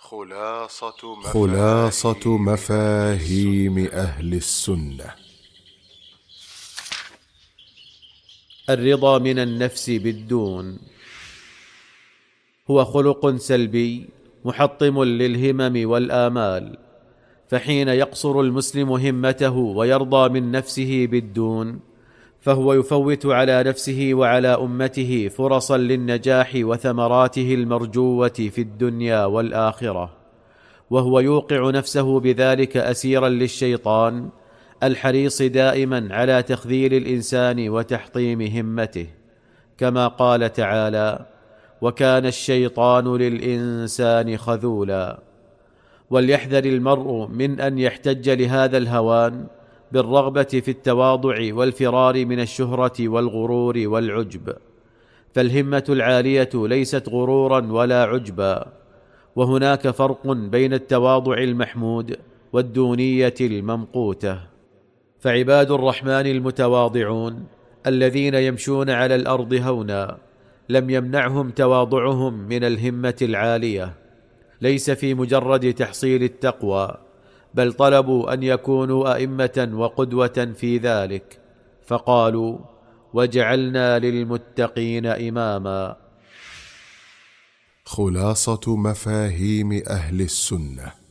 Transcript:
خلاصة مفاهيم أهل السنة. الرضا من النفس بالدون هو خلق سلبي محطم للهمم والآمال، فحين يقصر المسلم همته ويرضى من نفسه بالدون، فهو يفوت على نفسه وعلى أمته فرصا للنجاح وثمراته المرجوة في الدنيا والآخرة، وهو يوقع نفسه بذلك أسيرا للشيطان الحريص دائما على تخذيل الإنسان وتحطيم همته، كما قال تعالى: وكان الشيطان للإنسان خذولا. وليحذر المرء من أن يحتج لهذا الهوان بالرغبة في التواضع والفرار من الشهرة والغرور والعجب، فالهمة العالية ليست غرورا ولا عجبا، وهناك فرق بين التواضع المحمود والدونية الممقوتة. فعباد الرحمن المتواضعون الذين يمشون على الأرض هونا لم يمنعهم تواضعهم من الهمة العالية، ليس في مجرد تحصيل التقوى، بل طلبوا أن يكونوا أئمة وقدوة في ذلك، فقالوا: وجعلنا للمتقين إماما. خلاصة مفاهيم أهل السنة.